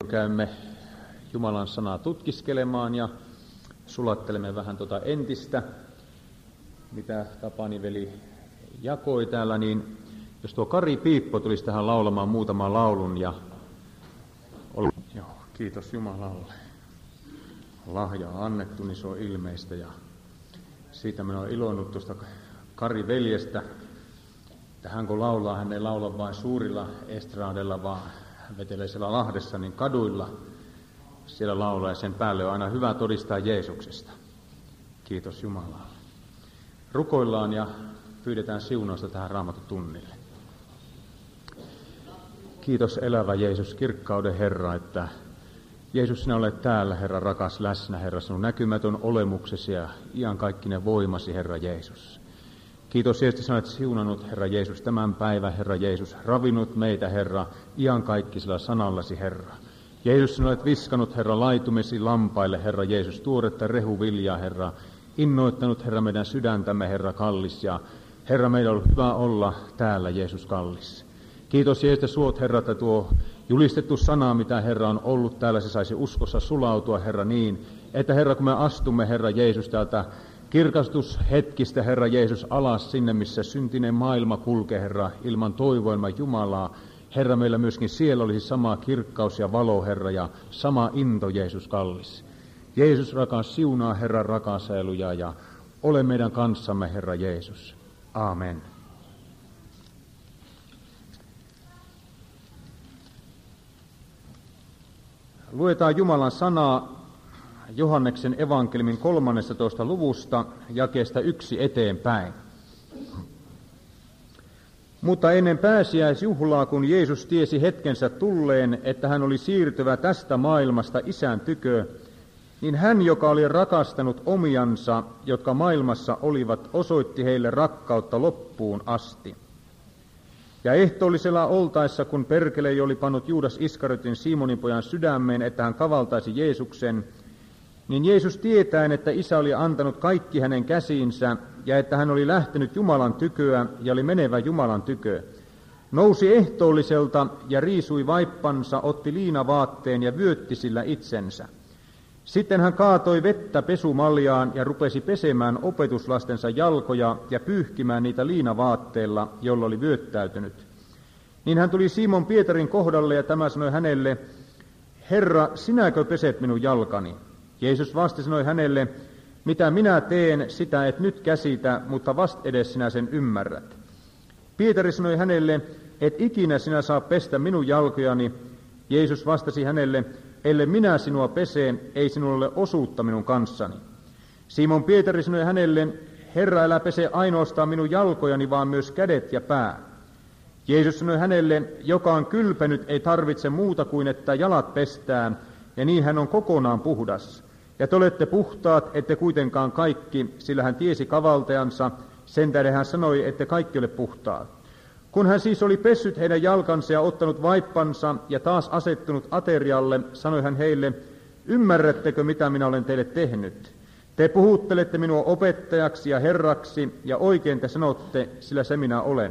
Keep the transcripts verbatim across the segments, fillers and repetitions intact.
Käymme Jumalan sanaa tutkiskelemaan ja sulattelemme vähän tuota entistä, mitä Tapani veli jakoi täällä, niin jos tuo Kari Piippo tulisi tähän laulamaan muutaman laulun ja oli, joo, kiitos Jumalalle. Lahja on annettu, niin se on ilmeistä ja siitä minä olen iloinut tuosta Kari veljestä, että hän kun laulaa, hän ei laula vain suurilla estradella, vaan hän vetelee siellä Lahdessa, niin kaduilla siellä laulaa ja sen päälle on aina hyvä todistaa Jeesuksesta. Kiitos Jumalalle. Rukoillaan ja pyydetään siunausta tähän Raamattutunnille. Kiitos elävä Jeesus, kirkkauden Herra, että Jeesus, sinä olet täällä, Herra, rakas läsnä, Herra, sinun näkymätön olemuksesi ja iankaikkinen voimasi, Herra Jeesus. Kiitos Jeesus, että sinä olet siunannut, Herra Jeesus, tämän päivän, Herra Jeesus, ravinnut meitä, Herra, iankaikkisella sanallasi, Herra. Jeesus, sinä olet viskannut, Herra, laitumesi lampaille, Herra Jeesus, tuoretta rehuviljaa, Herra, innoittanut, Herra, meidän sydäntämme, Herra kallis, ja Herra, meidän on hyvä olla täällä, Jeesus kallis. Kiitos Jeesus, että suot, Herra, että tuo julistettu sana, mitä Herra on ollut täällä, se saisi uskossa sulautua, Herra, niin, että Herra, kun me astumme, Herra Jeesus, täältä kirkastushetkistä, Herra Jeesus, alas sinne, missä syntinen maailma kulkee, Herra, ilman toivoa, ilman Jumalaa. Herra, meillä myöskin siellä olisi sama kirkkaus ja valo, Herra, ja sama into, Jeesus kallis. Jeesus rakas, siunaa, Herra, rakasailuja, ja ole meidän kanssamme, Herra Jeesus. Aamen. Luetaan Jumalan sanaa Johanneksen evankeliumin kolmannestatoista luvusta, jakeesta yksi eteenpäin. Mutta ennen pääsiäisjuhlaa, kun Jeesus tiesi hetkensä tulleen, että hän oli siirtyvä tästä maailmasta Isän tykö, niin hän, joka oli rakastanut omiansa, jotka maailmassa olivat, osoitti heille rakkautta loppuun asti. Ja ehtoollisella oltaessa, kun perkelei oli pannut Juudas Iskariotin Simonin pojan sydämeen, että hän kavaltaisi Jeesuksen, niin Jeesus tietäen, että Isä oli antanut kaikki hänen käsiinsä, ja että hän oli lähtenyt Jumalan tyköä ja oli menevä Jumalan tykö, nousi ehtoolliselta ja riisui vaippansa, otti liinavaatteen ja vyötti sillä itsensä. Sitten hän kaatoi vettä pesumaljaan ja rupesi pesemään opetuslastensa jalkoja ja pyyhkimään niitä liinavaatteella, jolla oli vyöttäytynyt. Niin hän tuli Simon Pietarin kohdalle ja tämä sanoi hänelle, Herra, sinäkö peset minun jalkani? Jeesus vastasi sanoi hänelle, mitä minä teen, sitä et nyt käsitä, mutta vastedes sinä sen ymmärrät. Pietari sanoi hänelle, et ikinä sinä saa pestä minun jalkojani. Jeesus vastasi hänelle, ellei minä sinua peseen, ei sinulle ole osuutta minun kanssani. Simon Pietari sanoi hänelle, Herra, älä pese ainoastaan minun jalkojani, vaan myös kädet ja pää. Jeesus sanoi hänelle, joka on kylpenyt, ei tarvitse muuta kuin, että jalat pestään, ja niin hän on kokonaan puhdas. Ja te olette puhtaat, ette kuitenkaan kaikki, sillä hän tiesi kavaltajansa, sen tähden hän sanoi, että kaikki ole puhtaat. Kun hän siis oli pessyt heidän jalkansa ja ottanut vaippansa ja taas asettunut aterialle, sanoi hän heille, ymmärrättekö mitä minä olen teille tehnyt? Te puhuttelette minua opettajaksi ja herraksi, ja oikein te sanotte, sillä se minä olen.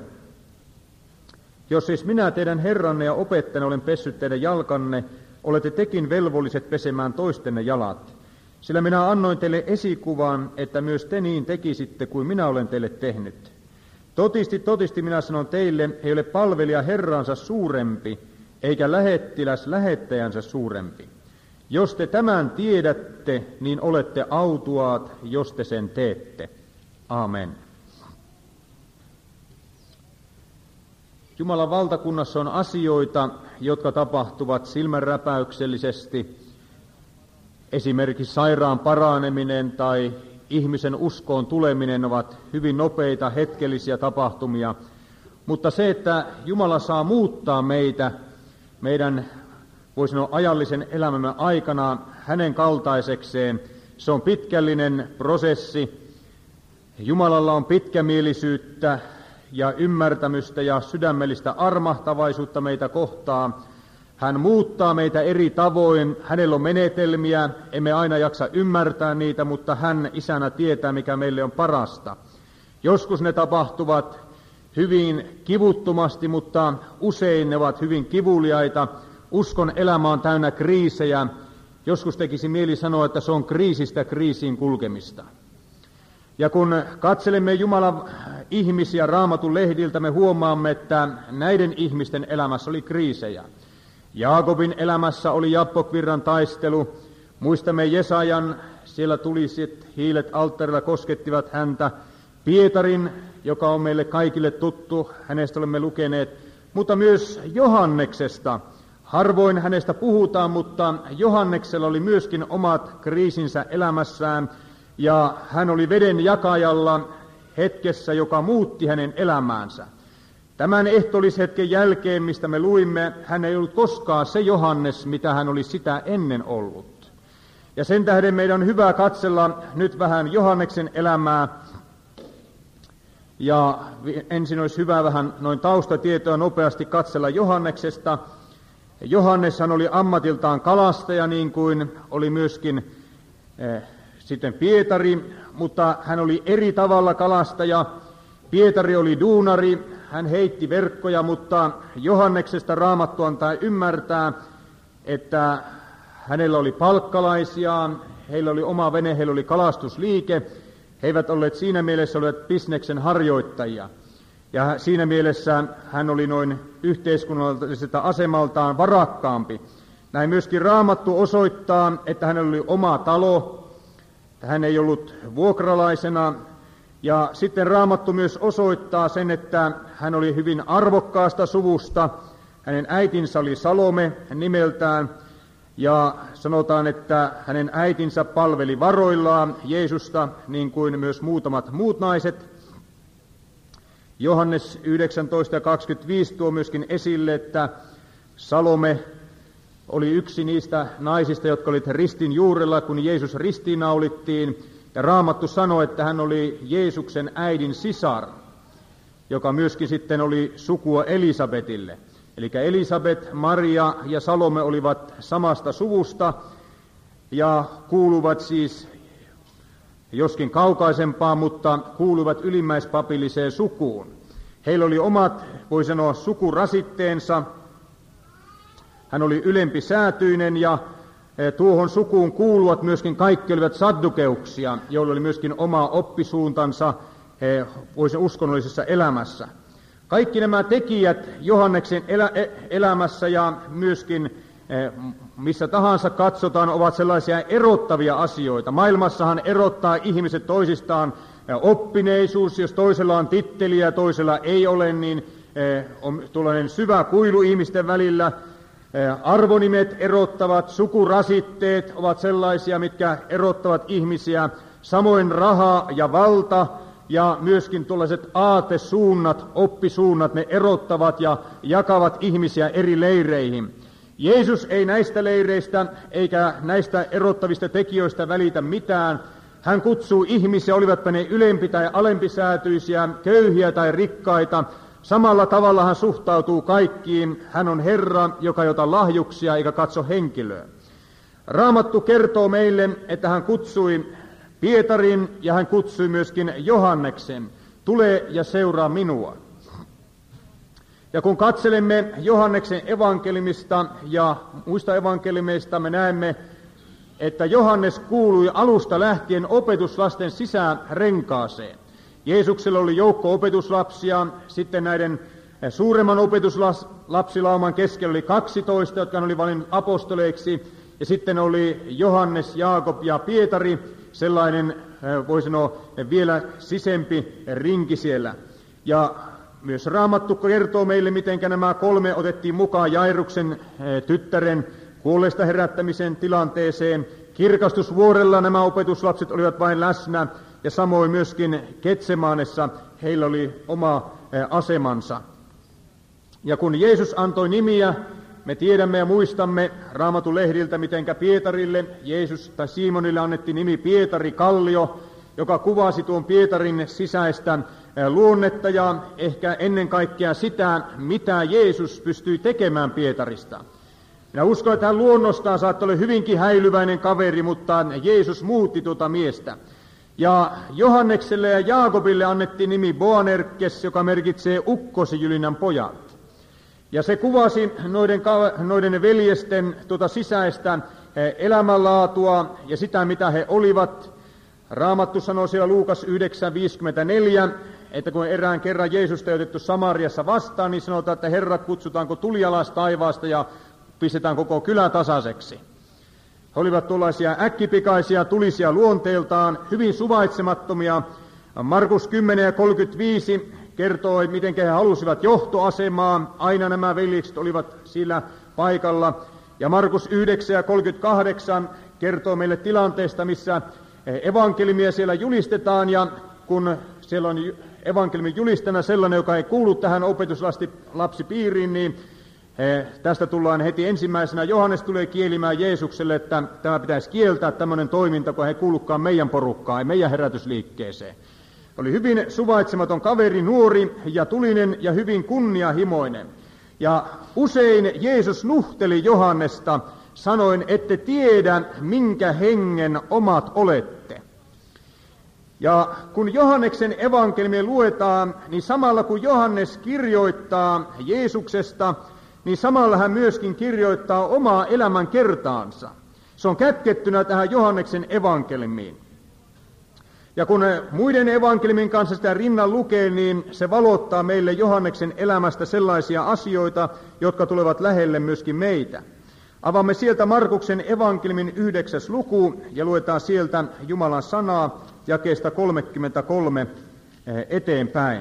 Jos siis minä teidän herranne ja opettajana olen pessyt teidän jalkanne, olette tekin velvolliset pesemään toistenne jalat. Sillä minä annoin teille esikuvan, että myös te niin tekisitte kuin minä olen teille tehnyt. Totisti, totisti minä sanon teille, ei ole palvelija herransa suurempi, eikä lähettiläs lähettäjänsä suurempi. Jos te tämän tiedätte, niin olette autuaat, jos te sen teette. Aamen. Jumalan valtakunnassa on asioita, jotka tapahtuvat silmänräpäyksellisesti. Esimerkiksi sairaan paraneminen tai ihmisen uskoon tuleminen ovat hyvin nopeita, hetkellisiä tapahtumia. Mutta se, että Jumala saa muuttaa meitä, meidän, voi sanoa, ajallisen elämämme aikana hänen kaltaisekseen, se on pitkällinen prosessi. Jumalalla on pitkämielisyyttä ja ymmärtämystä ja sydämellistä armahtavaisuutta meitä kohtaan. Hän muuttaa meitä eri tavoin, hänellä on menetelmiä, emme aina jaksa ymmärtää niitä, mutta hän isänä tietää, mikä meille on parasta. Joskus ne tapahtuvat hyvin kivuttomasti, mutta usein ne ovat hyvin kivuliaita. uskon elämä on täynnä kriisejä. Joskus tekisi mieli sanoa, että se on kriisistä kriisiin kulkemista. Ja kun katselemme Jumalan ihmisiä Raamatun lehdiltä, me huomaamme, että näiden ihmisten elämässä oli kriisejä. Jaakobin elämässä oli Jabbokvirran taistelu. Muistamme Jesajan, siellä tulisit hiilet alttarilla koskettivat häntä. Pietarin, joka on meille kaikille tuttu, hänestä olemme lukeneet, mutta myös Johanneksesta. Harvoin hänestä puhutaan, mutta Johanneksella oli myöskin omat kriisinsä elämässään, ja hän oli veden jakajalla hetkessä, joka muutti hänen elämäänsä. Tämän ehtoolishetken jälkeen, mistä me luimme, hän ei ollut koskaan se Johannes, mitä hän oli sitä ennen ollut. Ja sen tähden meidän on hyvä katsella nyt vähän Johanneksen elämää. Ja ensin olisi hyvä vähän noin taustatietoa nopeasti katsella Johanneksesta. Johanneshan oli ammatiltaan kalastaja, niin kuin oli myöskin eh, sitten Pietari, mutta hän oli eri tavalla kalastaja. Pietari oli duunari, hän heitti verkkoja, mutta Johanneksesta Raamattu antaa ymmärtää, että hänellä oli palkkalaisia, heillä oli oma vene, heillä oli kalastusliike. He eivät olleet siinä mielessä olleet bisneksen harjoittajia. Ja siinä mielessä hän oli noin yhteiskunnalliselta asemaltaan varakkaampi. Näin myöskin Raamattu osoittaa, että hänellä oli oma talo, hän ei ollut vuokralaisena. Ja sitten Raamattu myös osoittaa sen, että hän oli hyvin arvokkaasta suvusta. Hänen äitinsä oli Salome nimeltään. Ja sanotaan, että hänen äitinsä palveli varoillaan Jeesusta, niin kuin myös muutamat muut naiset. Johannes yhdeksäntoista kaksikymmentäviisi tuo myöskin esille, että Salome oli yksi niistä naisista, jotka olivat ristin juurella, kun Jeesus ristiinnaulittiin. Ja Raamattu sanoi, että hän oli Jeesuksen äidin sisar, joka myöskin sitten oli sukua Elisabetille. Eli Elisabet, Maria ja Salome olivat samasta suvusta ja kuuluvat siis, joskin kaukaisempaan, mutta kuuluvat ylimmäispapilliseen sukuun. Heillä oli omat, voi sanoa, sukurasitteensa. Hän oli ylempisäätyinen ja tuohon sukuun kuuluvat myöskin kaikki olivat saddukeuksia, joilla oli myöskin oma oppisuuntansa voisin uskonnollisessa elämässä. Kaikki nämä tekijät Johanneksen elä, elämässä ja myöskin missä tahansa katsotaan ovat sellaisia erottavia asioita. Maailmassahan erottaa ihmiset toisistaan oppineisuus, jos toisella on titteli ja toisella ei ole, niin on tuollainen syvä kuilu ihmisten välillä. Arvonimet erottavat, sukurasitteet ovat sellaisia, mitkä erottavat ihmisiä, samoin raha ja valta ja myöskin tuollaiset aatesuunnat, oppisuunnat, ne erottavat ja jakavat ihmisiä eri leireihin. Jeesus ei näistä leireistä eikä näistä erottavista tekijöistä välitä mitään. Hän kutsuu ihmisiä, olivatpa ne ylempi- tai alempisäätyisiä, köyhiä tai rikkaita. Samalla tavalla hän suhtautuu kaikkiin. Hän on Herra, joka ei ota lahjuksia eikä katso henkilöä. Raamattu kertoo meille, että hän kutsui Pietarin ja hän kutsui myöskin Johanneksen. Tule ja seuraa minua. Ja kun katselemme Johanneksen evankeliumista ja muista evankeliumeista, me näemme, että Johannes kuului alusta lähtien opetuslasten sisärenkaaseen. Jeesuksella oli joukko opetuslapsia, sitten näiden suuremman opetuslapsilauman keskellä oli kaksitoista, jotka hän oli valinnut apostoleiksi, ja sitten oli Johannes, Jaakob ja Pietari, sellainen, voi sanoa, vielä sisempi rinki siellä. Ja myös Raamattu kertoo meille, miten nämä kolme otettiin mukaan Jairuksen tyttären kuolleista herättämisen tilanteeseen. Kirkastusvuorella nämä opetuslapset olivat vain läsnä, ja samoin myöskin Getsemaanessa heillä oli oma asemansa. Ja kun Jeesus antoi nimiä, me tiedämme ja muistamme Raamatun lehdiltä, mitenkä Pietarille, Jeesus tai Simonille annettiin nimi Pietari Kallio, joka kuvasi tuon Pietarin sisäistä luonnetta ja ehkä ennen kaikkea sitä, mitä Jeesus pystyi tekemään Pietarista. Minä uskon, että hän luonnostaan saattoi olla hyvinkin häilyväinen kaveri, mutta Jeesus muutti tuota miestä. Ja Johannekselle ja Jaakobille annettiin nimi Boanerges, joka merkitsee ukkosijylinän pojat. Ja se kuvasi noiden, noiden veljesten tuota sisäistä elämänlaatua ja sitä, mitä he olivat. Raamattu sanoo siellä Luukas yhdeksän viisikymmentäneljä, että kun erään kerran Jeesusta ei otettu Samariassa vastaan, niin sanotaan, että Herra, kutsutaanko tuli alas taivaasta ja pistetään koko kylä tasaiseksi. He olivat tuollaisia äkkipikaisia, tulisia luonteeltaan, hyvin suvaitsemattomia. Markus kymmenen ja kolmekymmentäviisi kertoo, miten he halusivat johtoasemaa. Aina nämä veljekset olivat sillä paikalla. Ja Markus yhdeksän ja kolmekymmentäkahdeksan kertoo meille tilanteesta, missä evankeliumia siellä julistetaan, ja kun siellä on evankeliumin julistajana sellainen, joka ei kuulu tähän opetuslapsipiiriin, niin tästä tullaan heti ensimmäisenä. Johannes tulee kielimään Jeesukselle, että tämä pitäisi kieltää tämmöinen toiminta, kun he ei kuulukaan meidän porukkaan, ei meidän herätysliikkeeseen. Oli hyvin suvaitsematon kaveri, nuori ja tulinen ja hyvin kunnianhimoinen. Ja usein Jeesus nuhteli Johannesta sanoen, ette tiedä, minkä hengen omat olette. Ja kun Johanneksen evankeliumia luetaan, niin samalla kun Johannes kirjoittaa Jeesuksesta, niin samalla hän myöskin kirjoittaa omaa elämän kertaansa. Se on kätkettynä tähän Johanneksen evankeliumiin. Ja kun muiden evankeliumin kanssa sitä rinnan lukee, niin se valottaa meille Johanneksen elämästä sellaisia asioita, jotka tulevat lähelle myöskin meitä. Avaamme sieltä Markuksen evankeliumin yhdeksäs luku ja luetaan sieltä Jumalan sanaa jakeesta kolmekymmentäkolme eteenpäin.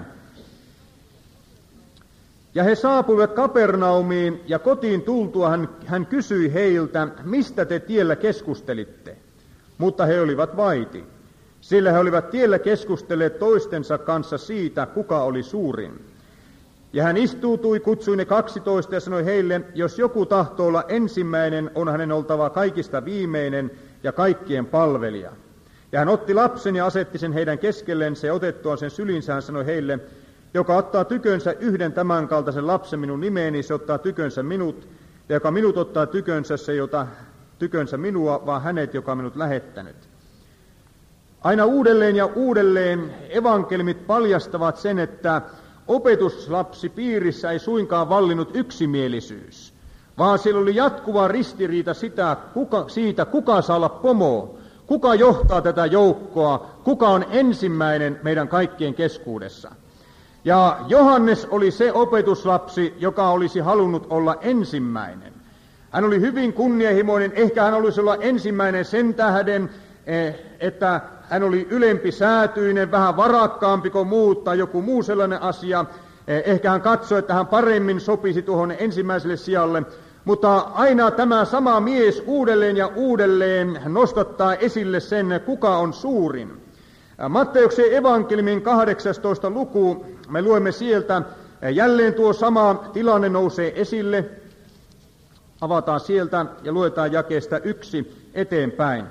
Ja he saapuivat Kapernaumiin, ja kotiin tultua hän, hän kysyi heiltä, mistä te tiellä keskustelitte? Mutta he olivat vaiti, sillä he olivat tiellä keskustelleet toistensa kanssa siitä, kuka oli suurin. Ja hän istuutui, kutsui ne kaksitoista ja sanoi heille, jos joku tahtoo olla ensimmäinen, on hänen oltava kaikista viimeinen ja kaikkien palvelija. Ja hän otti lapsen ja asetti sen heidän keskellensä, ja otettuaan sen sylinsä hän sanoi heille, joka ottaa tykönsä yhden tämän kaltaisen lapsen minun nimeeni, se ottaa tykönsä minut, ja joka minut ottaa tykönsä, se ei ota tykönsä minua, vaan hänet, joka on minut lähettänyt. Aina uudelleen ja uudelleen evankeliumit paljastavat sen, että opetuslapsipiirissä ei suinkaan vallinnut yksimielisyys, vaan siellä oli jatkuva ristiriita sitä, kuka, siitä, kuka saa olla pomo, kuka johtaa tätä joukkoa, kuka on ensimmäinen meidän kaikkien keskuudessa. Ja Johannes oli se opetuslapsi, joka olisi halunnut olla ensimmäinen. Hän oli hyvin kunnianhimoinen, ehkä hän olisi olla ensimmäinen sen tähden, että hän oli ylempisäätyinen, vähän varakkaampi kuin muut tai joku muu sellainen asia. Ehkä hän katsoi, että hän paremmin sopisi tuohon ensimmäiselle sijalle. Mutta aina tämä sama mies uudelleen ja uudelleen nostattaa esille sen, kuka on suurin. Matteuksen evankeliumin kahdeksastoista luku, me luemme sieltä, jälleen tuo sama tilanne nousee esille. Avataan sieltä ja luetaan jakeesta yksi eteenpäin.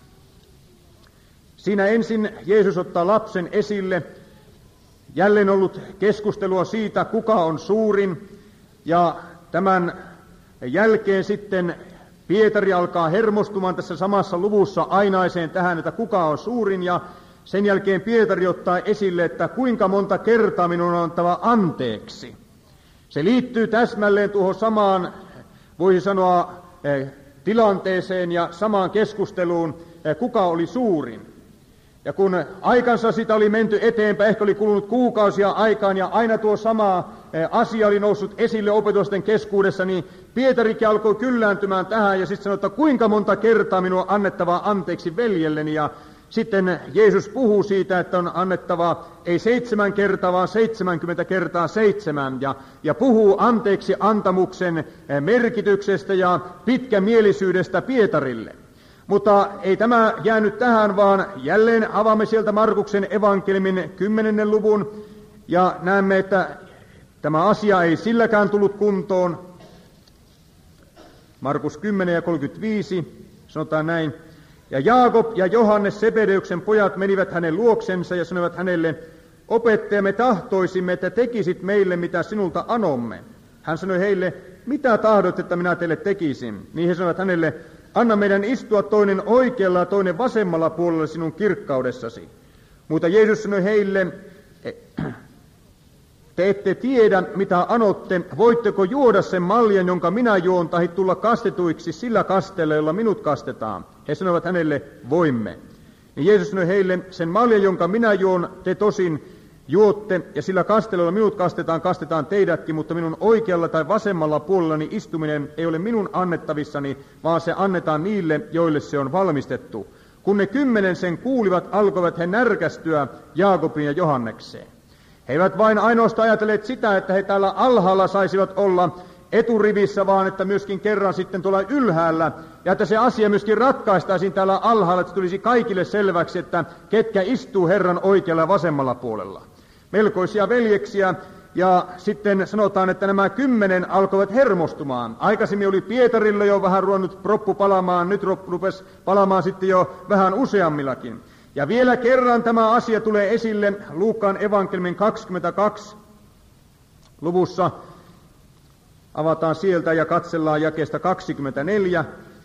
Siinä ensin Jeesus ottaa lapsen esille, jälleen ollut keskustelua siitä, kuka on suurin, ja tämän jälkeen sitten Pietari alkaa hermostumaan tässä samassa luvussa ainaiseen tähän, että kuka on suurin, ja sen jälkeen Pietari ottaa esille, että kuinka monta kertaa minun on antava anteeksi. Se liittyy täsmälleen tuohon samaan, voisi sanoa, tilanteeseen ja samaan keskusteluun, kuka oli suurin. Ja kun aikansa sitä oli menty eteenpäin, ehkä oli kulunut kuukausia aikaan, ja aina tuo sama asia oli noussut esille opetusten keskuudessa, niin Pietarikin alkoi kyllääntymään tähän, ja sitten sanoi, että kuinka monta kertaa minua annettavaa anteeksi veljelleni, ja sitten Jeesus puhuu siitä, että on annettava ei seitsemän kertaa, vaan seitsemänkymmentä kertaa seitsemän, ja, ja puhuu anteeksi antamuksen merkityksestä ja pitkämielisyydestä Pietarille. Mutta ei tämä jäänyt tähän, vaan jälleen avaamme sieltä Markuksen evankeliumin kymmenennen luvun, ja näemme, että tämä asia ei silläkään tullut kuntoon. Markus kymmenen ja kolmekymmentäviisi, sanotaan näin. Ja Jaakob ja Johannes Sebedeuksen pojat menivät hänen luoksensa ja sanoivat hänelle, opettaja, me tahtoisimme, että tekisit meille, mitä sinulta anomme. Hän sanoi heille, mitä tahdot, että minä teille tekisin? Niin he sanoivat hänelle, anna meidän istua toinen oikealla ja toinen vasemmalla puolella sinun kirkkaudessasi. Mutta Jeesus sanoi heille, te ette tiedä, mitä anotte, voitteko juoda sen maljan, jonka minä juon, tai tulla kastetuiksi sillä kasteella, jolla minut kastetaan? He sanoivat hänelle, voimme. Niin Jeesus sanoi heille, sen maljan, jonka minä juon, te tosin juotte, ja sillä kasteella, jolla minut kastetaan, kastetaan teidätkin, mutta minun oikealla tai vasemmalla puolellani istuminen ei ole minun annettavissani, vaan se annetaan niille, joille se on valmistettu. Kun ne kymmenen sen kuulivat, alkoivat he närkästyä Jaakobin ja Johannekseen. He eivät vain ainoastaan ajatelleet sitä, että he täällä alhaalla saisivat olla eturivissä, vaan että myöskin kerran sitten tuolla ylhäällä, ja että se asia myöskin ratkaistaisiin täällä alhaalla, että tulisi kaikille selväksi, että ketkä istuu Herran oikealla ja vasemmalla puolella. Melkoisia veljeksiä, ja sitten sanotaan, että nämä kymmenen alkoivat hermostumaan. Aikaisemmin oli Pietarille jo vähän ruvennut proppu palamaan, nyt rupesi palamaan sitten jo vähän useammillakin. Ja vielä kerran tämä asia tulee esille Luukkaan evankeliumin kaksikymmentäkaksi luvussa. Avataan sieltä ja katsellaan jakeesta kaksikymmentäneljä.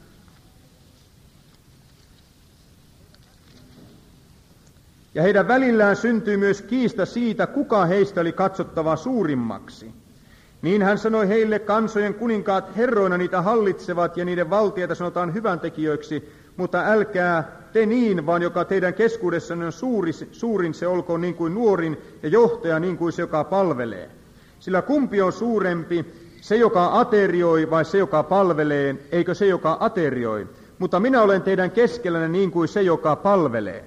Ja heidän välillään syntyi myös kiista siitä, kuka heistä oli katsottava suurimmaksi. Niin hän sanoi heille, kansojen kuninkaat herroina niitä hallitsevat, ja niiden valtiota sanotaan hyväntekijöiksi, mutta älkää te niin, vaan joka teidän keskuudessanne on suuri, suurin, se olkoon niin kuin nuorin, ja johtaja niin kuin se, joka palvelee. Sillä kumpi on suurempi, se, joka aterioi, vai se, joka palvelee, eikö se, joka aterioi? Mutta minä olen teidän keskellänne niin kuin se, joka palvelee.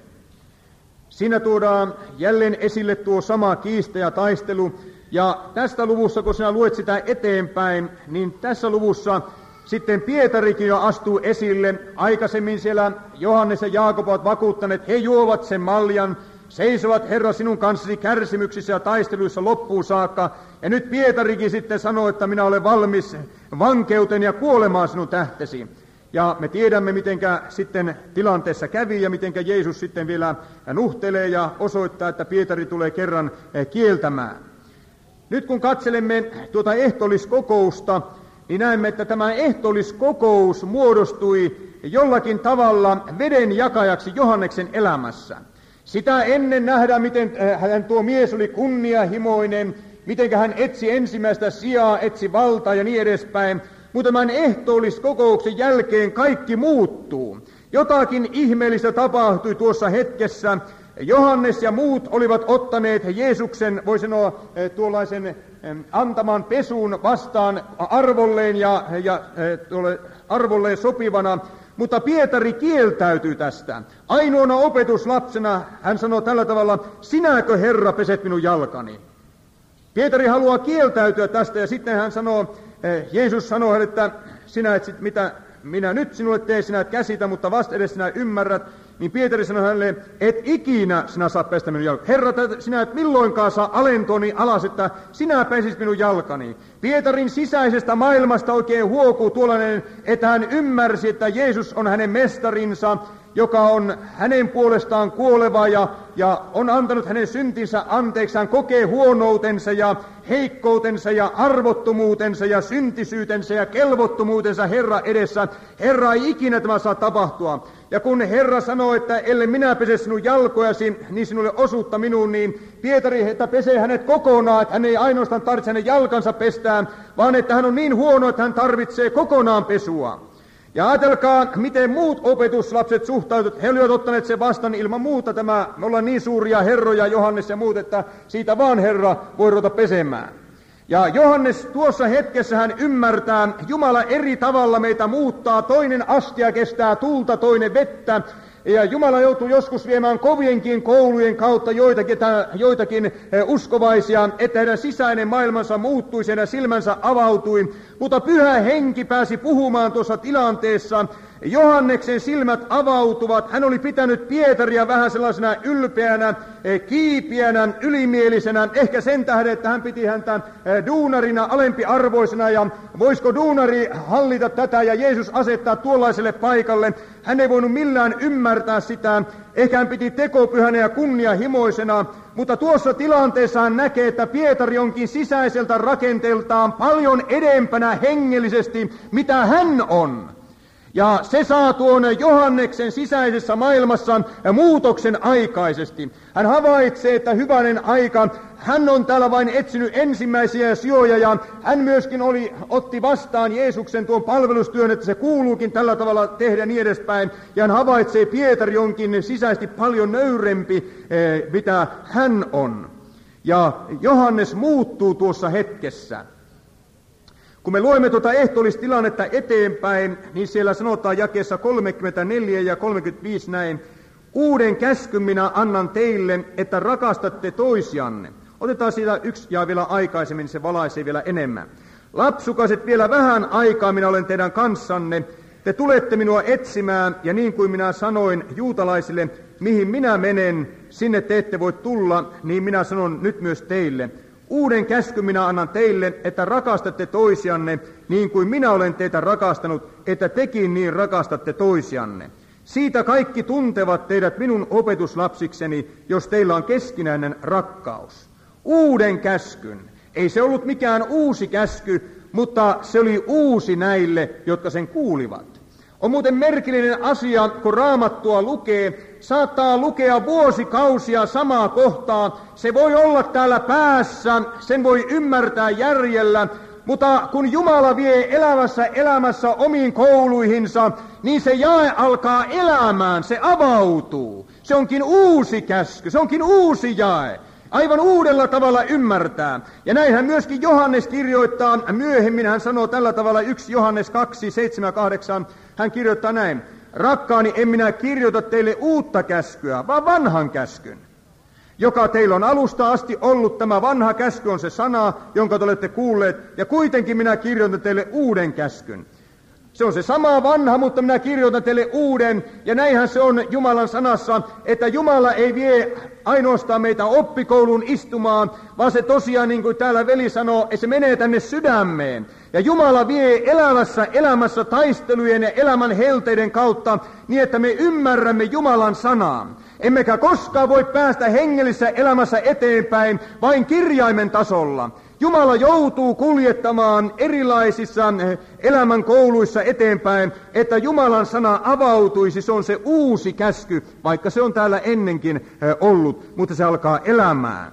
Siinä tuodaan jälleen esille tuo sama kiista ja taistelu, ja tästä luvussa, kun sinä luet sitä eteenpäin, niin tässä luvussa sitten Pietarikin jo astuu esille. Aikaisemmin siellä Johannes ja Jaakob ovat vakuuttaneet, he juovat sen maljan, seisovat Herra sinun kanssasi kärsimyksissä ja taisteluissa loppuun saakka. Ja nyt Pietarikin sitten sanoo, että minä olen valmis vankeuteen ja kuolemaan sinun tähtesi. Ja me tiedämme, mitenkä sitten tilanteessa kävi ja mitenkä Jeesus sitten vielä nuhtelee ja osoittaa, että Pietari tulee kerran kieltämään. Nyt kun katselemme tuota ehtoolliskokousta, niin näemme, että tämä ehtoolliskokous muodostui jollakin tavalla veden jakajaksi Johanneksen elämässä. Sitä ennen nähdään, miten hän tuo mies oli kunnianhimoinen, miten hän etsi ensimmäistä sijaa, etsi valtaa ja niin edespäin. Mutta tämän ehtoolliskokouksen jälkeen kaikki muuttuu. Jotakin ihmeellistä tapahtui tuossa hetkessä. Johannes ja muut olivat ottaneet Jeesuksen, voi sanoa, tuollaisen antaman pesun vastaan arvolleen ja, ja tuolle arvolleen sopivana, mutta Pietari kieltäytyy tästä. Ainoana opetuslapsena hän sanoo tällä tavalla, sinäkö Herra peset minun jalkani? Pietari haluaa kieltäytyä tästä ja sitten hän sanoo, Jeesus sanoo hänelle, että sinä et sit, mitä minä nyt sinulle teen, sinä et käsitä, mutta vasta edes sinä ymmärrät. Niin Pietari sanoi hänelle, et ikinä sinä saa pestä minun jalkani. Herra, sinä et milloinkaan saa alentoni alas, että sinä pesit minun jalkani. Pietarin sisäisestä maailmasta oikein huokuu tuollainen, että hän ymmärsi, että Jeesus on hänen mestarinsa, joka on hänen puolestaan kuoleva ja, ja on antanut hänen syntinsä anteeksi. Hän kokee huonoutensa ja heikkoutensa ja arvottomuutensa ja syntisyytensä ja kelvottomuutensa Herra edessä. Herra, ei ikinä tämä saa tapahtua. Ja kun Herra sanoo, että ellei minä pese sinun jalkojasi, niin sinulle osuutta minuun, niin Pietari, että pesee hänet kokonaan, että hän ei ainoastaan tarvitse hänen jalkansa pestään, vaan että hän on niin huono, että hän tarvitsee kokonaan pesua. Ja ajatelkaa, miten muut opetuslapset suhtautuvat. He olivat ottaneet sen vastaan ilman muuta tämä, me ollaan niin suuria herroja, Johannes ja muut, että siitä vaan Herra voi ruveta pesemään. Ja Johannes tuossa hetkessä hän ymmärtää, Jumala eri tavalla meitä muuttaa, toinen astia kestää tulta, toinen vettä. Ja Jumala joutuu joskus viemään kovienkin koulujen kautta joitakin, joitakin uskovaisia, että heidän sisäinen maailmansa muuttui, heidän silmänsä avautui. Mutta Pyhä Henki pääsi puhumaan tuossa tilanteessa. Johanneksen silmät avautuvat. Hän oli pitänyt Pietaria vähän sellaisena ylpeänä, kiipiänä, ylimielisenä. Ehkä sen tähden, että hän piti häntä duunarina alempiarvoisena. Ja voisiko duunari hallita tätä ja Jeesus asettaa tuollaiselle paikalle? Hän ei voinut millään ymmärtää sitä. Ehkä hän piti tekopyhänä ja kunnianhimoisena. Mutta tuossa tilanteessa hän näkee, että Pietari onkin sisäiseltä rakenteeltaan paljon edempänä hengellisesti, mitä hän on. Ja se saa tuon Johanneksen sisäisessä maailmassaan muutoksen aikaisesti. Hän havaitsee, että hyvänen aika, hän on täällä vain etsinyt ensimmäisiä sijoja, ja hän myöskin oli, otti vastaan Jeesuksen tuon palvelustyön, että se kuuluukin tällä tavalla tehdä niin edespäin. Ja hän havaitsee, Pietari onkin sisäisesti paljon nöyrempi, eh, mitä hän on. Ja Johannes muuttuu tuossa hetkessä. Kun me luemme tuota ehtoolistilannetta eteenpäin, niin siellä sanotaan jakeessa kolmekymmentäneljä ja kolmekymmentäviisi näin: uuden käskyn minä annan teille, että rakastatte toisianne. Otetaan siitä yksi ja vielä aikaisemmin, se valaisee vielä enemmän. Lapsukaiset, vielä vähän aikaa minä olen teidän kanssanne. Te tulette minua etsimään, ja niin kuin minä sanoin juutalaisille, mihin minä menen, sinne te ette voi tulla, niin minä sanon nyt myös teille. Uuden käskyn minä annan teille, että rakastatte toisianne, niin kuin minä olen teitä rakastanut, että tekin niin rakastatte toisianne. Siitä kaikki tuntevat teidät minun opetuslapsikseni, jos teillä on keskinäinen rakkaus. Uuden käskyn. Ei se ollut mikään uusi käsky, mutta se oli uusi näille, jotka sen kuulivat. On muuten merkillinen asia, kun Raamattua lukee, saattaa lukea vuosikausia samaa kohtaa. Se voi olla täällä päässä, sen voi ymmärtää järjellä, mutta kun Jumala vie elämässä elämässä omiin kouluihinsa, niin se jae alkaa elämään, se avautuu. Se onkin uusi käsky, se onkin uusi jae. Aivan uudella tavalla ymmärtää. Ja näinhän myöskin Johannes kirjoittaa myöhemmin, hän sanoo tällä tavalla, yksi Johannes kaksi, seitsemän, kahdeksan, hän kirjoittaa näin: rakkaani, en minä kirjoita teille uutta käskyä, vaan vanhan käskyn, joka teillä on alusta asti ollut. Tämä vanha käsky on se sana, jonka te olette kuulleet, ja kuitenkin minä kirjoitan teille uuden käskyn. Se on se sama vanha, mutta minä kirjoitan teille uuden, ja näinhän se on Jumalan sanassa, että Jumala ei vie ainoastaan meitä oppikouluun istumaan, vaan se tosiaan, niin kuin täällä veli sanoo, että se menee tänne sydämeen. Ja Jumala vie elävässä elämässä taistelujen ja elämän helteiden kautta niin, että me ymmärrämme Jumalan sanaa. Emmekä koskaan voi päästä hengellisessä elämässä eteenpäin vain kirjaimen tasolla. Jumala joutuu kuljettamaan erilaisissa elämän kouluissa eteenpäin, että Jumalan sana avautuisi. Se on se uusi käsky, vaikka se on täällä ennenkin ollut, mutta se alkaa elämään.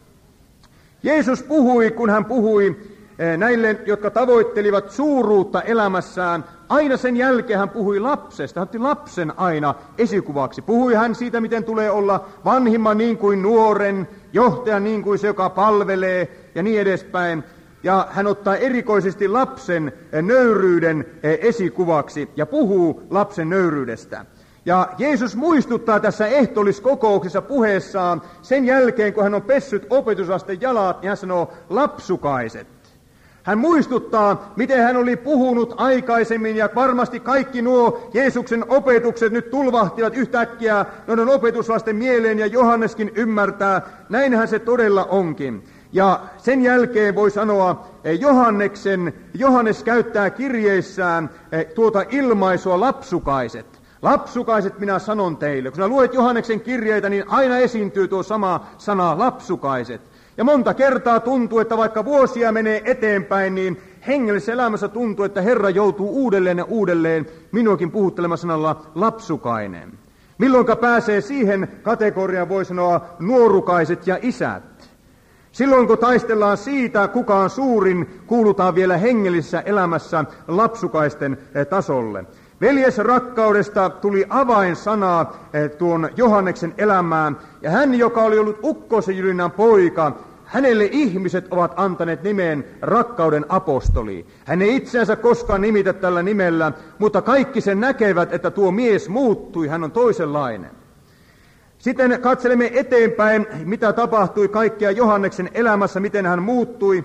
Jeesus puhui, kun hän puhui näille, jotka tavoittelivat suuruutta elämässään, aina sen jälkeen hän puhui lapsesta. Hän otti lapsen aina esikuvaksi. Puhui hän siitä, miten tulee olla vanhimman niin kuin nuoren, johtajan niin kuin se, joka palvelee ja niin edespäin. Ja hän ottaa erikoisesti lapsen nöyryyden esikuvaksi ja puhuu lapsen nöyryydestä. Ja Jeesus muistuttaa tässä ehtoolliskokouksessa puheessaan sen jälkeen, kun hän on pessyt opetuslasten jalat, niin hän sanoo lapsukaiset. Hän muistuttaa, miten hän oli puhunut aikaisemmin, ja varmasti kaikki nuo Jeesuksen opetukset nyt tulvahtivat yhtäkkiä noiden opetuslasten mieleen, ja Johanneskin ymmärtää, näinhän se todella onkin. Ja sen jälkeen voi sanoa, Johanneksen, Johannes käyttää kirjeissään tuota ilmaisua lapsukaiset. Lapsukaiset minä sanon teille. Kun sinä luet Johanneksen kirjeitä, niin aina esiintyy tuo sama sana, lapsukaiset. Ja monta kertaa tuntuu, että vaikka vuosia menee eteenpäin, niin hengellisessä elämässä tuntuu, että Herra joutuu uudelleen ja uudelleen minuakin puhuttelemaan sanalla lapsukainen. Milloinka pääsee siihen kategoriaan, voi sanoa nuorukaiset ja isät. Silloin kun taistellaan siitä, kuka on suurin, kuulutaan vielä hengellisessä elämässä lapsukaisten tasolle. Veljesrakkaudesta tuli avainsana tuon Johanneksen elämään, ja hän, joka oli ollut ukkosenjyrinän poika, hänelle ihmiset ovat antaneet nimen rakkauden apostoli. Hän ei itseänsä koskaan nimitä tällä nimellä, mutta kaikki sen näkevät, että tuo mies muuttui, hän on toisenlainen. Sitten katselemme eteenpäin, mitä tapahtui kaikkea Johanneksen elämässä, miten hän muuttui.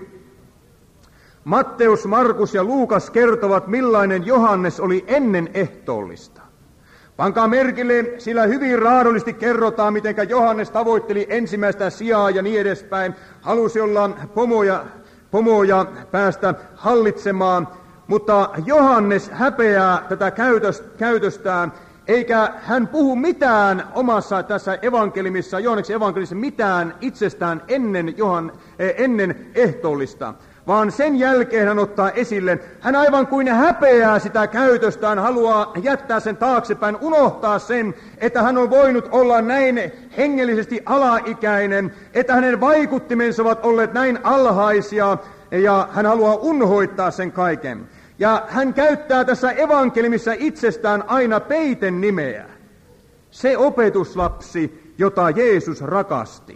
Matteus, Markus ja Luukas kertovat, millainen Johannes oli ennen ehtoollista. Pankaa merkille, sillä hyvin raadollisesti kerrotaan, miten Johannes tavoitteli ensimmäistä sijaa ja niin edespäin. Halusi olla pomoja, pomoja päästä hallitsemaan, mutta Johannes häpeää tätä käytöstään, eikä hän puhu mitään omassa tässä evankeliumissa, Johanneksen evankeliumissa, mitään itsestään ennen, Johan, ennen ehtoollista. vaan sen jälkeen hän ottaa esille, hän aivan kuin häpeää sitä käytöstään, haluaa jättää sen taaksepäin, unohtaa sen, että hän on voinut olla näin hengellisesti alaikäinen, että hänen vaikuttimensa ovat olleet näin alhaisia, ja hän haluaa unhoittaa sen kaiken. Ja hän käyttää tässä evankeliumissa itsestään aina peiten nimeä. Se opetuslapsi, jota Jeesus rakasti.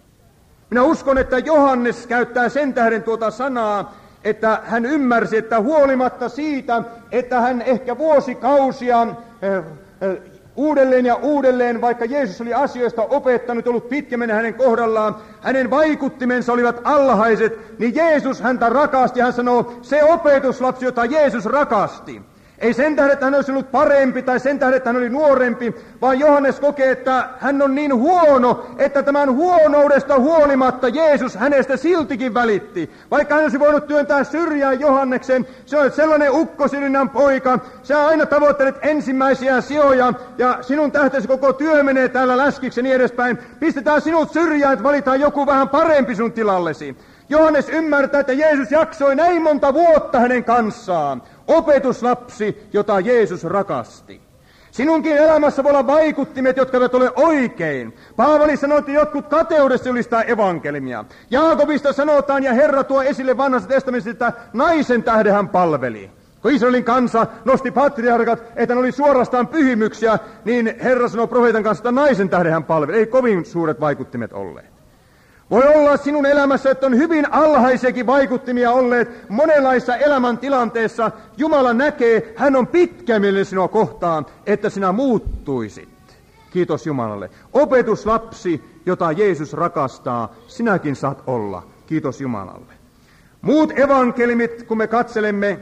Minä uskon, että Johannes käyttää sen tähden tuota sanaa, että hän ymmärsi, että huolimatta siitä, että hän ehkä vuosikausia äh, äh, uudelleen ja uudelleen, vaikka Jeesus oli asioista opettanut, ollut pitkäminen hänen kohdallaan, hänen vaikuttimensa olivat alhaiset, niin Jeesus häntä rakasti. Hän sanoo, se opetuslapsi, jota Jeesus rakasti. Ei sen tähden, että hän olisi ollut parempi tai sen tähden, että hän oli nuorempi, vaan Johannes kokee, että hän on niin huono, että tämän huonoudesta huolimatta Jeesus hänestä siltikin välitti. Vaikka hän olisi voinut työntää syrjään Johanneksen, se on sellainen ukkosyrjinnän poika, sä aina tavoittelet ensimmäisiä sijoja ja sinun tähtesi koko työ menee täällä läskiksi ja niin edespäin. Pistetään sinut syrjään, että valitaan joku vähän parempi sun tilallesi. Johannes ymmärtää, että Jeesus jaksoi näin monta vuotta hänen kanssaan. Opetuslapsi, jota Jeesus rakasti. Sinunkin elämässä voi olla vaikuttimet, jotka eivät ole oikein. Paavali sanoi, että jotkut kateudessa julistaa evankeliumia. Jaakobista sanotaan, ja Herra tuo esille vanhassa testamentissa, että naisen tähden hän palveli. Kun Israelin kansa nosti patriarkat, että ne oli suorastaan pyhimyksiä, niin Herra sanoi profeetan kanssa, että naisen tähden hän palveli. Ei kovin suuret vaikuttimet olleet. Voi olla sinun elämässä, että on hyvin alhaisiakin vaikuttimia olleet monenlaisissa elämäntilanteissa. Jumala näkee, hän on pitkämielinen sinua kohtaan, että sinä muuttuisit. Kiitos Jumalalle. Opetuslapsi, jota Jeesus rakastaa, sinäkin saat olla. Kiitos Jumalalle. Muut evankelimit, kun me katselemme,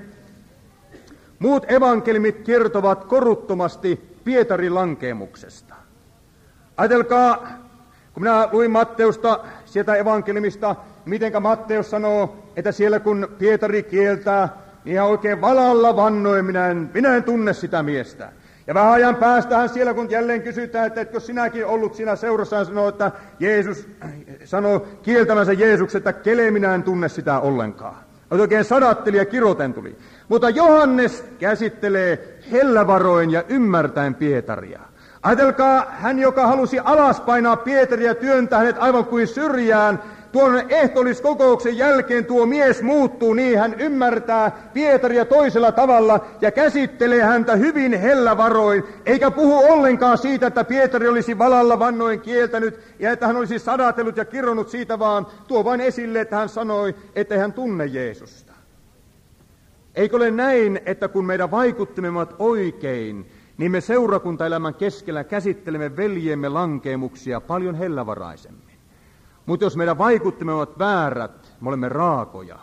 muut evankelimit kertovat koruttomasti Pietarin lankeemuksesta. Ajatelkaa, kun minä luin Matteusta, sieltä evankeliumista, mitenkä Matteus sanoo, että siellä kun Pietari kieltää, niin hän oikein valalla vannoi, minä en, minä en tunne sitä miestä. Ja vähän ajan päästähän siellä, kun jälleen kysytään, että etkö sinäkin ollut siinä seurassa, hän sanoo, että Jeesus sanoo kieltämänsä Jeesuksen, että kele minä en tunne sitä ollenkaan. Oikein sadatteli ja kiroten tuli. Mutta Johannes käsittelee hellävaroin ja ymmärtäen Pietaria. Ajatelkaa, hän joka halusi alaspainaa Pietaria, työntää hänet aivan kuin syrjään, tuon ehtoolliskokouksen jälkeen tuo mies muuttuu niin, hän ymmärtää Pietaria toisella tavalla ja käsittelee häntä hyvin hellävaroin, eikä puhu ollenkaan siitä, että Pietari olisi valalla vannoin kieltänyt ja että hän olisi sadatellut ja kironnut siitä, vaan tuo vain esille, että hän sanoi, että hän tunne Jeesusta. Eikö ole näin, että kun meidän vaikuttimme ovat oikein, niin me seurakuntaelämän keskellä käsittelemme veljemme lankeemuksia paljon hellävaraisemmin. Mutta jos meidän vaikuttimme ovat väärät, me olemme raakoja.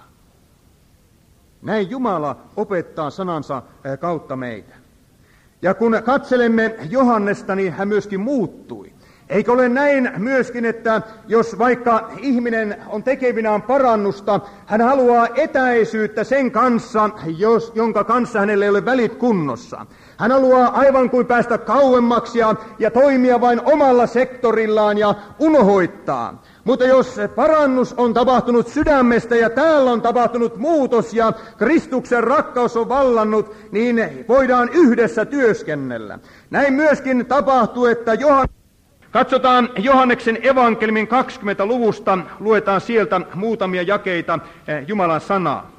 Näin Jumala opettaa sanansa kautta meitä. Ja kun katselemme Johannesta, niin hän myöskin muuttui. Eikö ole näin myöskin, että jos vaikka ihminen on tekevinään parannusta, hän haluaa etäisyyttä sen kanssa, jos, jonka kanssa hänellä ei ole välit kunnossa. Hän haluaa aivan kuin päästä kauemmaksi ja, ja toimia vain omalla sektorillaan ja unohoittaa. Mutta jos parannus on tapahtunut sydämestä ja täällä on tapahtunut muutos ja Kristuksen rakkaus on vallannut, niin voidaan yhdessä työskennellä. Näin myöskin tapahtuu, että Johannes... Katsotaan Johanneksen evankeliumin kaksikymmentä luvusta, luetaan sieltä muutamia jakeita Jumalan sanaa.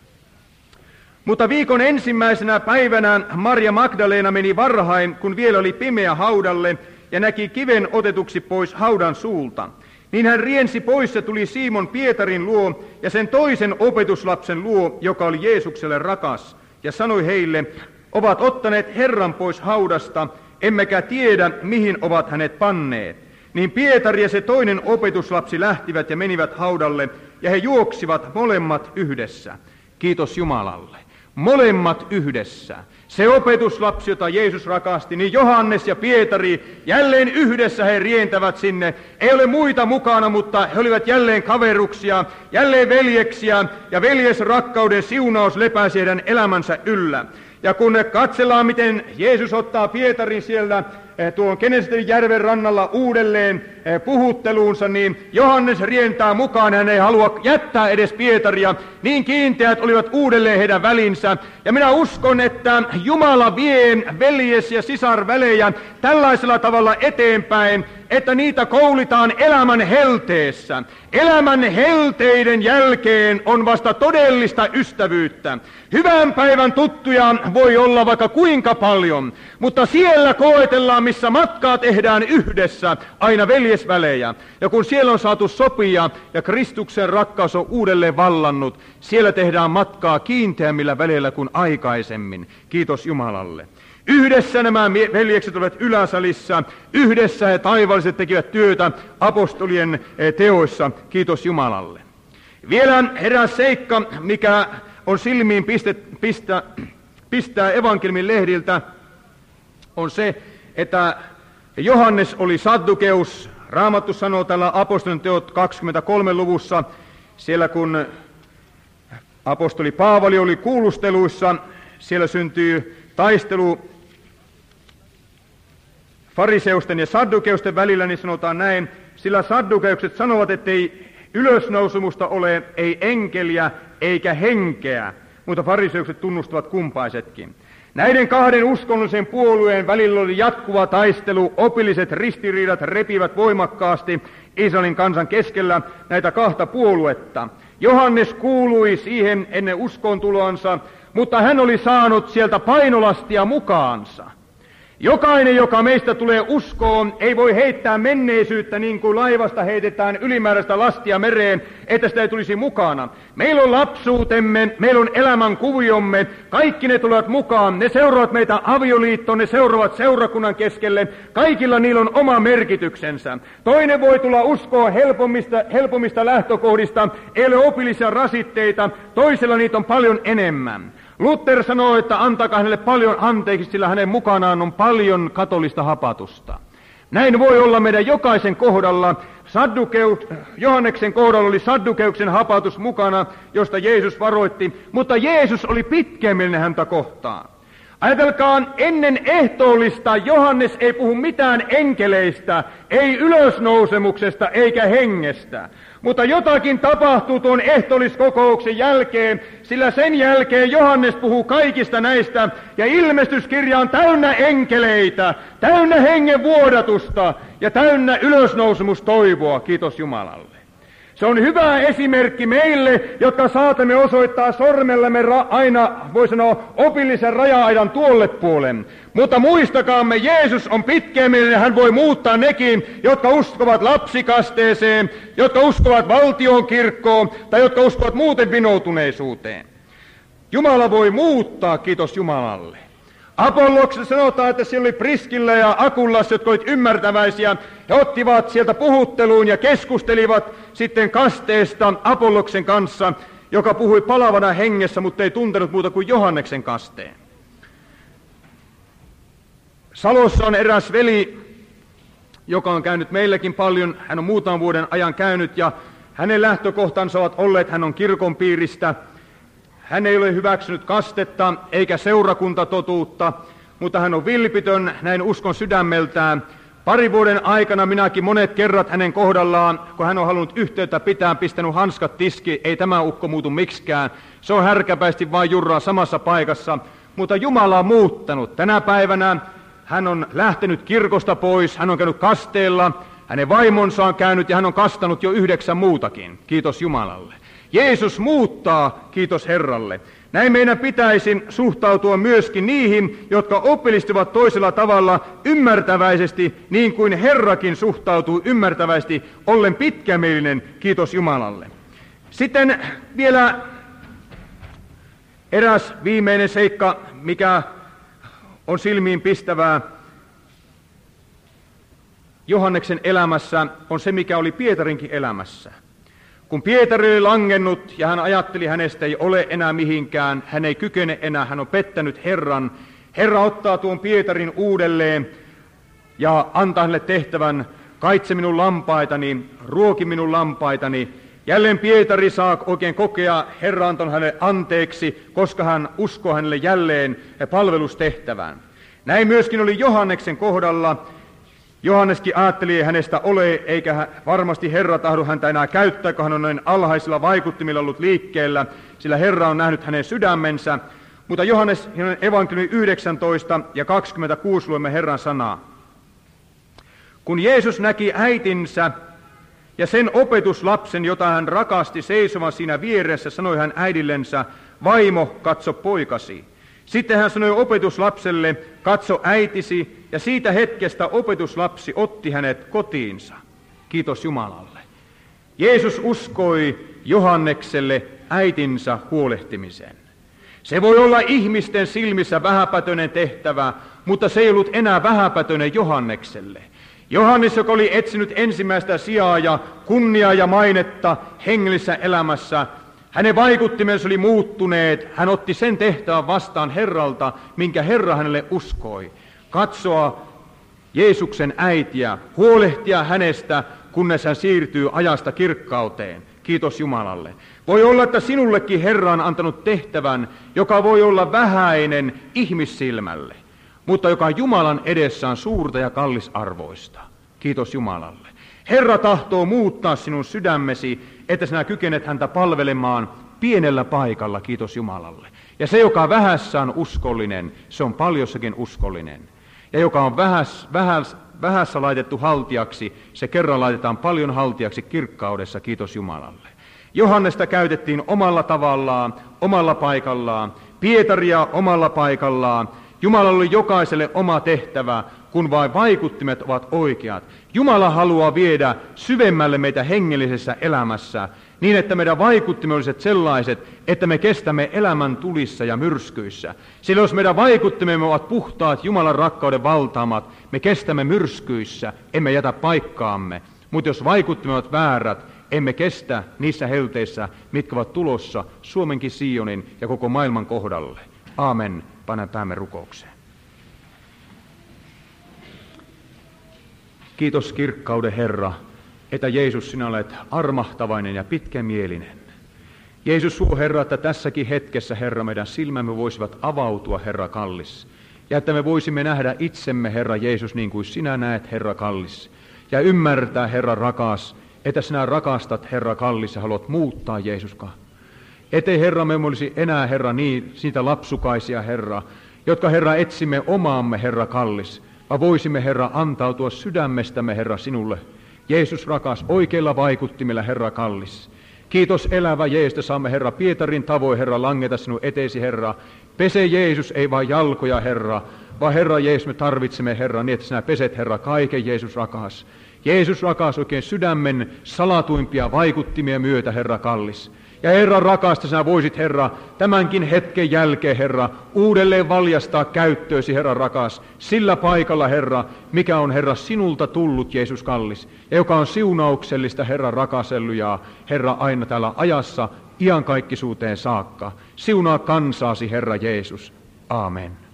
Mutta viikon ensimmäisenä päivänä Maria Magdalena meni varhain, kun vielä oli pimeä haudalle, ja näki kiven otetuksi pois haudan suulta. Niin hän riensi pois ja tuli Simon Pietarin luo ja sen toisen opetuslapsen luo, joka oli Jeesukselle rakas, ja sanoi heille, ovat ottaneet Herran pois haudasta, emmekä tiedä, mihin ovat hänet panneet. Niin Pietari ja se toinen opetuslapsi lähtivät ja menivät haudalle, ja he juoksivat molemmat yhdessä. Kiitos Jumalalle. Molemmat yhdessä. Se opetuslapsi, jota Jeesus rakasti, niin Johannes ja Pietari, jälleen yhdessä he rientävät sinne. Ei ole muita mukana, mutta he olivat jälleen kaveruksia, jälleen veljeksiä, ja veljesrakkauden siunaus lepäsi heidän elämänsä yllä. Ja kun katsellaan, miten Jeesus ottaa Pietarin siellä tuon Genesaretin järven rannalla uudelleen puhutteluunsa, niin Johannes rientää mukaan, hän ei halua jättää edes Pietaria. Niin kiinteät olivat uudelleen heidän välinsä. Ja minä uskon, että Jumala vie veljes- ja sisarvälejä tällaisella tavalla eteenpäin, että niitä koulitaan elämän helteessä. Elämän helteiden jälkeen on vasta todellista ystävyyttä. Hyvän päivän tuttuja voi olla vaikka kuinka paljon, mutta siellä koetellaan, missä matkaa tehdään yhdessä, aina veljesvälejä. Ja kun siellä on saatu sopia ja Kristuksen rakkaus on uudelleen vallannut, siellä tehdään matkaa kiinteämmillä väleillä kuin aikaisemmin. Kiitos Jumalalle. Yhdessä nämä veljekset olivat yläsalissa, yhdessä he taivaalliset tekivät työtä apostolien teoissa, kiitos Jumalalle. Vielä eräs seikka, mikä on silmiin piste, pistä, pistää evankeliumin lehdiltä, on se, että Johannes oli saddukeus. Raamattu sanoo tällä apostolien teot kaksikymmentäkolme luvussa, siellä kun apostoli Paavali oli kuulusteluissa, siellä syntyy taistelu fariseusten ja saddukeusten välillä, niin sanotaan näin, sillä saddukeukset sanovat, ettei ylösnousumusta ole, ei enkeliä eikä henkeä, mutta fariseukset tunnustavat kumpaisetkin. Näiden kahden uskonnollisen puolueen välillä oli jatkuva taistelu, opilliset ristiriidat repivät voimakkaasti Israelin kansan keskellä näitä kahta puoluetta. Johannes kuului siihen ennen uskontuloansa, mutta hän oli saanut sieltä painolastia mukaansa. Jokainen, joka meistä tulee uskoon, ei voi heittää menneisyyttä niin kuin laivasta heitetään ylimääräistä lastia mereen, että sitä ei tulisi mukana. Meillä on lapsuutemme, meillä on elämän kuviomme, kaikki ne tulevat mukaan. Ne seuraavat meitä avioliittoon, ne seuraavat seurakunnan keskelle. Kaikilla niillä on oma merkityksensä. Toinen voi tulla uskoon helpommista, helpommista lähtökohdista, ei ole opillisia rasitteita, toisella niitä on paljon enemmän. Luther sanoo, että antakaa hänelle paljon anteeksi, sillä hänen mukanaan on paljon katolista hapatusta. Näin voi olla meidän jokaisen kohdalla. Saddukeut, Johanneksen kohdalla oli saddukeuksen hapatus mukana, josta Jeesus varoitti, mutta Jeesus oli pitkämielinen häntä kohtaan. Ajatelkaa, ennen ehtoollista Johannes ei puhu mitään enkeleistä, ei ylösnousemuksesta eikä hengestä. Mutta jotakin tapahtuu tuon ehtoolliskokouksen jälkeen, sillä sen jälkeen Johannes puhuu kaikista näistä, ja ilmestyskirja on täynnä enkeleitä, täynnä hengen vuodatusta ja täynnä ylösnousemustoivoa, kiitos Jumalalle. Se on hyvä esimerkki meille, jotka saatamme osoittaa sormellamme ra- aina, voi sanoa, opillisen raja-aidan tuolle puolen. Mutta muistakaamme, Jeesus on pitkämielinen, hän voi muuttaa nekin, jotka uskovat lapsikasteeseen, jotka uskovat valtion kirkkoon tai jotka uskovat muuten vinoutuneisuuteen. Jumala voi muuttaa, kiitos Jumalalle. Apolloksessa sanotaan, että siellä oli Priskilla ja Akullas, jotka olivat ymmärtäväisiä. He ottivat sieltä puhutteluun ja keskustelivat sitten kasteesta Apolloksen kanssa, joka puhui palavana hengessä, mutta ei tuntenut muuta kuin Johanneksen kasteen. Salossa on eräs veli, joka on käynyt meilläkin paljon. Hän on muutaman vuoden ajan käynyt ja hänen lähtökohtansa ovat olleet, hän on kirkon piiristä. Hän ei ole hyväksynyt kastetta eikä seurakuntatotuutta, mutta hän on vilpitön, näin uskon sydämeltään. Pari vuoden aikana minäkin monet kerrat hänen kohdallaan, kun hän on halunnut yhteyttä pitää, pistänyt hanskat tiski, ei tämä ukko muutu miksikään. Se on härkäpäisesti vain jurraa samassa paikassa, mutta Jumala on muuttanut. Tänä päivänä hän on lähtenyt kirkosta pois, hän on käynyt kasteella, hänen vaimonsa on käynyt ja hän on kastanut jo yhdeksän muutakin. Kiitos Jumalalle. Jeesus muuttaa, kiitos Herralle. Näin meidän pitäisi suhtautua myöskin niihin, jotka oppilistuvat toisella tavalla ymmärtäväisesti, niin kuin Herrakin suhtautuu ymmärtäväisesti, ollen pitkämielinen, kiitos Jumalalle. Sitten vielä eräs viimeinen seikka, mikä on silmiin pistävää Johanneksen elämässä, on se, mikä oli Pietarinkin elämässä. Kun Pietari oli langennut ja hän ajatteli, hänestä ei ole enää mihinkään, hän ei kykene enää, hän on pettänyt Herran. Herra ottaa tuon Pietarin uudelleen ja antaa hänelle tehtävän, kaitse minun lampaitani, ruoki minun lampaitani. Jälleen Pietari saa oikein kokea Herra antanut hänelle anteeksi, koska hän uskoo hänelle jälleen palvelustehtävään. Näin myöskin oli Johanneksen kohdalla. Johanneskin ajatteli hänestä ole, eikä varmasti Herra tahdo häntä enää käyttää, kun hän on noin alhaisilla vaikuttimilla ollut liikkeellä, sillä Herra on nähnyt hänen sydämensä. Mutta Johannes evankeliumi yhdeksäntoista ja kaksikymmentäkuusi luemme Herran sanaa. Kun Jeesus näki äitinsä ja sen opetuslapsen, jota hän rakasti seisomaan siinä vieressä, sanoi hän äidillensä, vaimo, katso poikasi. Sitten hän sanoi opetuslapselle, katso äitisi, ja siitä hetkestä opetuslapsi otti hänet kotiinsa. Kiitos Jumalalle. Jeesus uskoi Johannekselle äitinsä huolehtimisen. Se voi olla ihmisten silmissä vähäpätöinen tehtävä, mutta se ei ollut enää vähäpätöinen Johannekselle. Johannes, joka oli etsinyt ensimmäistä sijaa ja kunniaa ja mainetta hengellisessä elämässä, hänen vaikuttimensa oli muuttuneet. Hän otti sen tehtävän vastaan Herralta, minkä Herra hänelle uskoi. Katsoa Jeesuksen äitiä, huolehtia hänestä, kunnes hän siirtyy ajasta kirkkauteen. Kiitos Jumalalle. Voi olla, että sinullekin Herra on antanut tehtävän, joka voi olla vähäinen ihmissilmälle, mutta joka Jumalan edessä on suurta ja kallisarvoista. Kiitos Jumalalle. Herra tahtoo muuttaa sinun sydämesi, että sinä kykenet häntä palvelemaan pienellä paikalla, kiitos Jumalalle. Ja se, joka vähässä on uskollinen, se on paljossakin uskollinen. Ja joka on vähäs, vähäs, vähässä laitettu haltiaksi, se kerran laitetaan paljon haltiaksi kirkkaudessa, kiitos Jumalalle. Johannesta käytettiin omalla tavallaan, omalla paikallaan, Pietaria omalla paikallaan. Jumalalla oli jokaiselle oma tehtävä, kun vain vaikuttimet ovat oikeat. Jumala haluaa viedä syvemmälle meitä hengellisessä elämässä, niin että meidän vaikuttimme olisivat sellaiset, että me kestämme elämän tulissa ja myrskyissä. Sillä jos meidän vaikuttimemme ovat puhtaat, Jumalan rakkauden valtaamat, me kestämme myrskyissä, emme jätä paikkaamme. Mutta jos vaikuttimme ovat väärät, emme kestä niissä helteissä, mitkä ovat tulossa Suomenkin Sionin ja koko maailman kohdalle. Aamen. Panen päämme rukoukseen. Kiitos kirkkauden Herra, että Jeesus sinä olet armahtavainen ja pitkämielinen. Jeesus suo Herra, että tässäkin hetkessä Herra meidän silmämme voisivat avautua Herra kallis. Ja että me voisimme nähdä itsemme Herra Jeesus niin kuin sinä näet Herra kallis. Ja ymmärtää Herra rakas, että sinä rakastat Herra kallis ja haluat muuttaa Jeesuskaan. Ettei Herra me olisi enää Herra niin, siitä lapsukaisia Herra, jotka Herra etsimme omaamme Herra kallis, vaan voisimme Herra antautua sydämestämme Herra sinulle. Jeesus rakas, oikeilla vaikuttimilla Herra kallis. Kiitos elävä Jeesus, saamme Herra Pietarin tavoin Herra langeta sinun eteesi Herra. Pese Jeesus, ei vain jalkoja Herra, vaan Herra Jeesus me tarvitsemme Herra niin, että sinä peset Herra kaiken Jeesus rakas. Jeesus rakas, oikein sydämen salatuimpia vaikuttimia myötä Herra kallis. Ja Herra rakasta, sinä voisit Herra tämänkin hetken jälkeen Herra uudelleen valjastaa käyttöösi Herra rakas sillä paikalla Herra, mikä on Herra sinulta tullut Jeesus kallis ja joka on siunauksellista Herra rakasellujaa Herra aina täällä ajassa iankaikkisuuteen saakka. Siunaa kansaasi Herra Jeesus. Aamen.